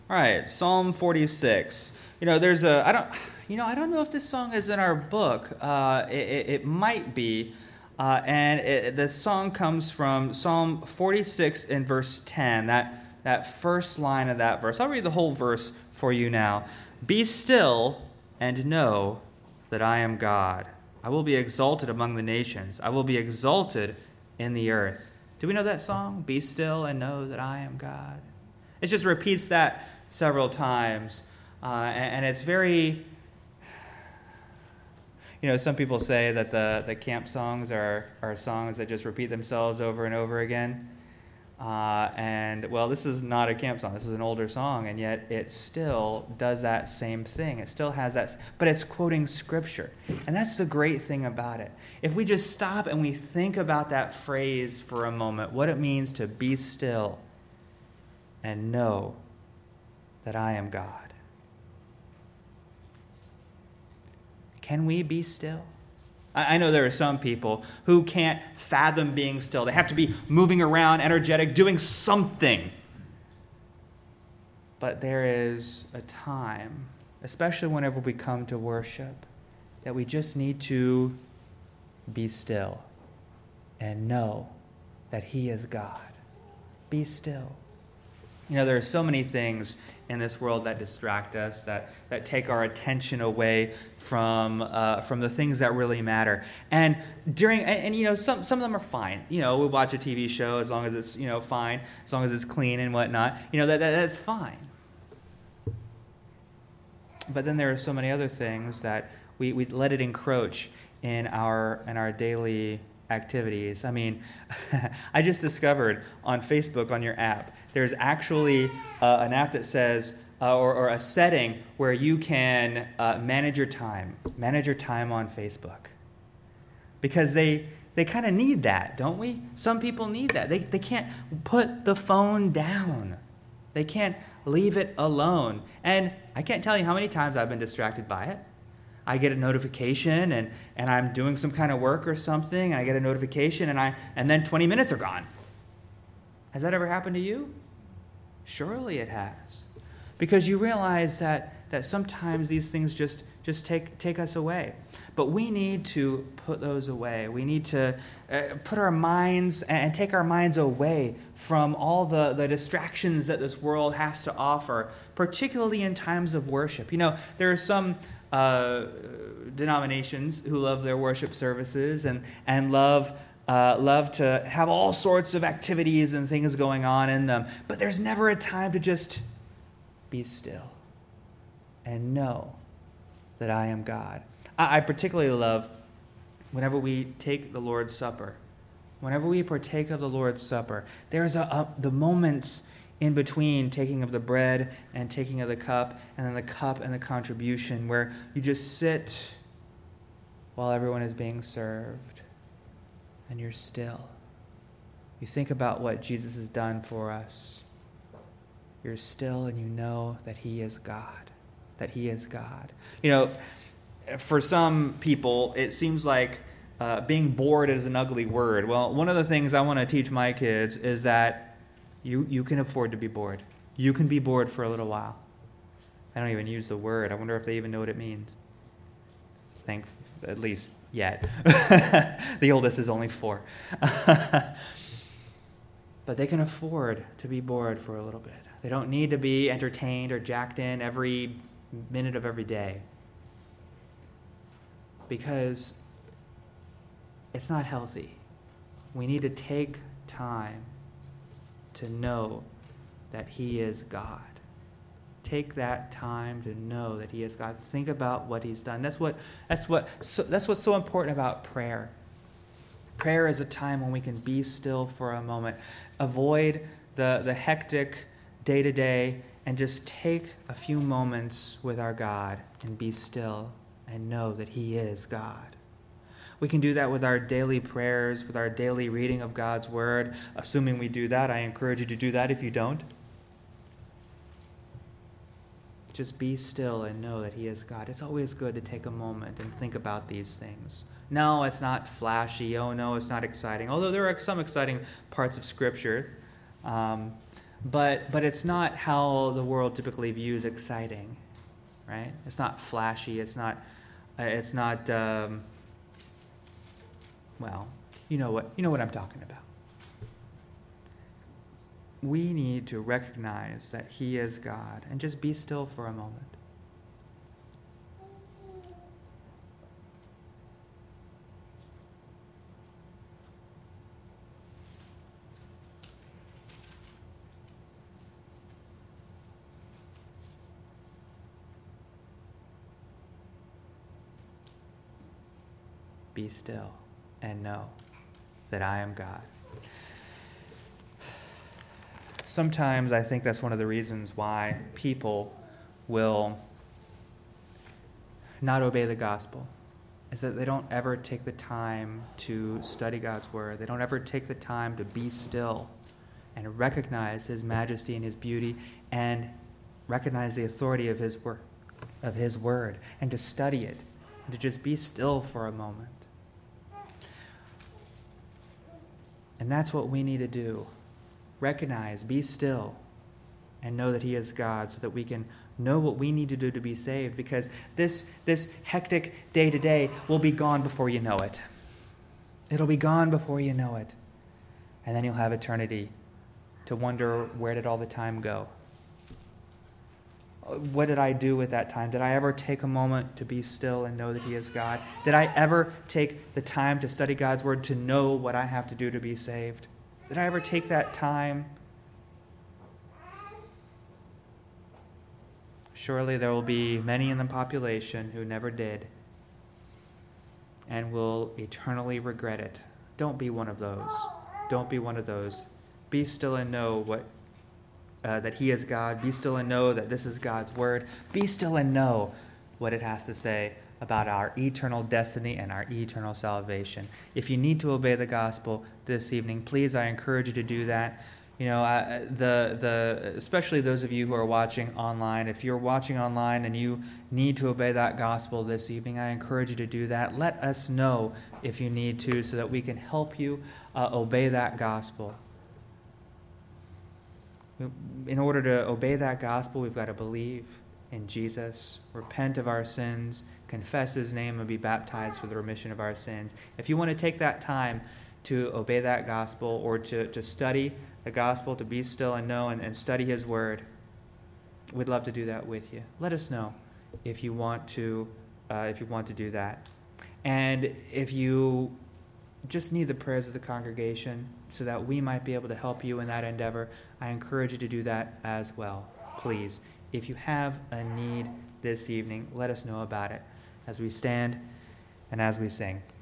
All right, Psalm 46. I don't know if this song is in our book. It might be. The song comes from Psalm 46 in verse 10, that first line of that verse. I'll read the whole verse for you now. Be still and know that I am God. I will be exalted among the nations. I will be exalted in the earth. Do we know that song? Be still and know that I am God. It just repeats that several times. And it's very, some people say that the camp songs are songs that just repeat themselves over and over again. This is not a camp song. This is an older song, and yet it still does that same thing. It still has that, but it's quoting Scripture. And that's the great thing about it. If we just stop and we think about that phrase for a moment, what it means to be still and know that I am God. Can we be still? I know there are some people who can't fathom being still. They have to be moving around, energetic, doing something. But there is a time, especially whenever we come to worship, that we just need to be still and know that He is God. Be still. There are so many things in this world that distract us, that take our attention away from the things that really matter. And some of them are fine. We watch a TV show as long as it's fine, as long as it's clean and whatnot. That's fine. But then there are so many other things that we let it encroach in our daily activities. I just discovered on Facebook, on your app, there's actually an app that says, or a setting where you can manage your time on Facebook. Because they kind of need that, don't we? Some people need that. They can't put the phone down. They can't leave it alone. And I can't tell you how many times I've been distracted by it. I get a notification and I'm doing some kind of work or something, and I get a notification and then 20 minutes are gone. Has that ever happened to you? Surely it has. Because you realize that sometimes these things just take us away. But we need to put those away. We need to put our minds and take our minds away from all the distractions that this world has to offer, particularly in times of worship. There are some denominations who love their worship services and love to have all sorts of activities and things going on in them. But there's never a time to just be still and know that I am God. I particularly love whenever we take the Lord's Supper. Whenever we partake of the Lord's Supper, there's the moments in between taking of the bread and taking of the cup, and then the cup and the contribution, where you just sit while everyone is being served, and you're still. You think about what Jesus has done for us. You're still, and you know that He is God. That He is God. For some people, it seems like being bored is an ugly word. Well, one of the things I want to teach my kids is that you can afford to be bored. You can be bored for a little while. I don't even use the word. I wonder if they even know what it means. At least yet. The oldest is only 4. But they can afford to be bored for a little bit. They don't need to be entertained or jacked in every minute of every day. Because it's not healthy. We need to take time to know that He is God. Take that time to know that He is God. Think about what He's done. That's what's so important about prayer. Prayer is a time when we can be still for a moment. Avoid the hectic day-to-day and just take a few moments with our God and be still and know that He is God. We can do that with our daily prayers, with our daily reading of God's Word. Assuming we do that, I encourage you to do that if you don't. Just be still and know that He is God. It's always good to take a moment and think about these things. No, it's not flashy. Oh, no, it's not exciting. Although there are some exciting parts of Scripture. but it's not how the world typically views exciting, right? It's not flashy. It's not. Well, you know what I'm talking about. We need to recognize that He is God and just be still for a moment. Be still and know that I am God. Sometimes I think that's one of the reasons why people will not obey the gospel, is that they don't ever take the time to study God's word. They don't ever take the time to be still and recognize His majesty and His beauty and recognize the authority of His word and to study it and to just be still for a moment. And that's what we need to do. Recognize, be still, and know that He is God so that we can know what we need to do to be saved, because this hectic day-to-day will be gone before you know it. It'll be gone before you know it. And then you'll have eternity to wonder, where did all the time go? What did I do with that time? Did I ever take a moment to be still and know that He is God? Did I ever take the time to study God's word to know what I have to do to be saved? Did I ever take that time? Surely there will be many in the population who never did and will eternally regret it. Don't be one of those. Don't be one of those. Be still and know that He is God. Be still and know that this is God's word. Be still and know what it has to say about our eternal destiny and our eternal salvation. If you need to obey the gospel this evening, please, I encourage you to do that. Especially those of you who are watching online, if you're watching online and you need to obey that gospel this evening, I encourage you to do that. Let us know if you need to, so that we can help you obey that gospel. In order to obey that gospel, we've got to believe in Jesus, repent of our sins, confess His name, and be baptized for the remission of our sins. If you want to take that time to obey that gospel, or to study the gospel, to be still and know and study His word, we'd love to do that with you. Let us know if you want to do that. And if you just need the prayers of the congregation so that we might be able to help you in that endeavor, I encourage you to do that as well. Please, if you have a need this evening, let us know about it as we stand and as we sing.